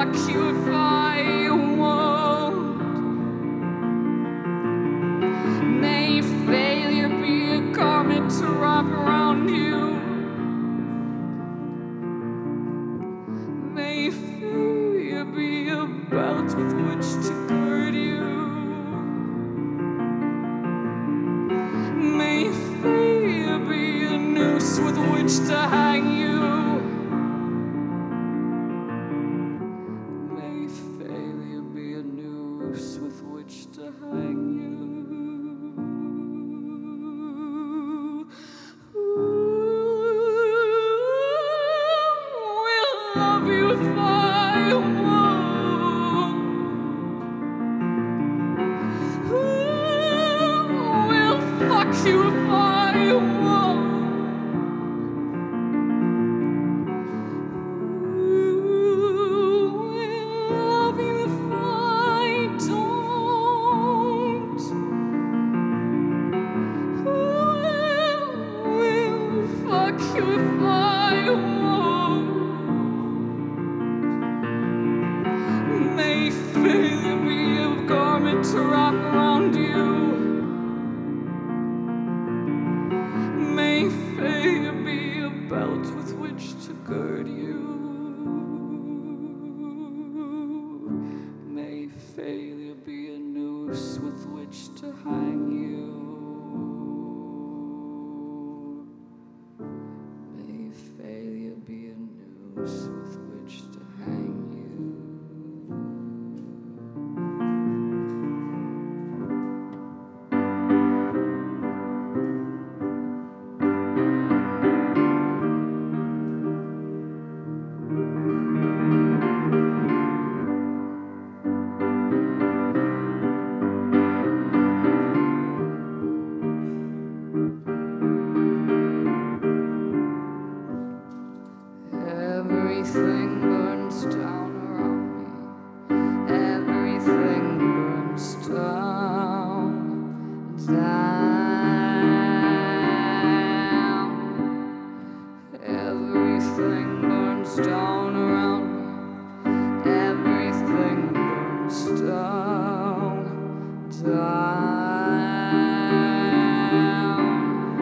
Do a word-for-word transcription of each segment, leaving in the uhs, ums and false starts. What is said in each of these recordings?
fuck you if I won't. May failure be a garment to wrap around you. May failure be a belt with which to gird you. May failure be a noose with which to hang you. May failure be a noose with which to hang you. Love you if I won't. Who will fuck you if I won't? Who will love you if I don't? Who will fuck you if I won't? May failure be a garment to wrap around you. May failure be a belt with which to gird you. May failure be a noose with which to hang you. May failure be a noose with which to hang you. Everything burns down around me. Everything burns down, down. Everything burns down around me. Everything burns down, down.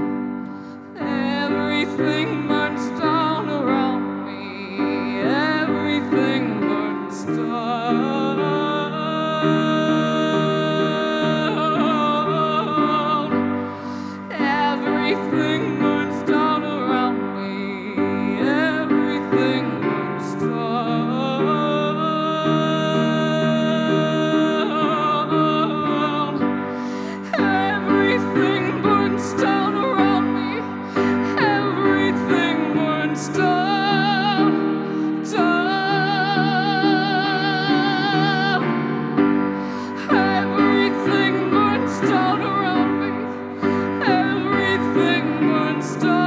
Everything burns down around me. Everything burns down. Everything burns down around me. Everything burns down. Everything burns down around me. Everything burns down, down. Everything burns down around me. Everything burns down.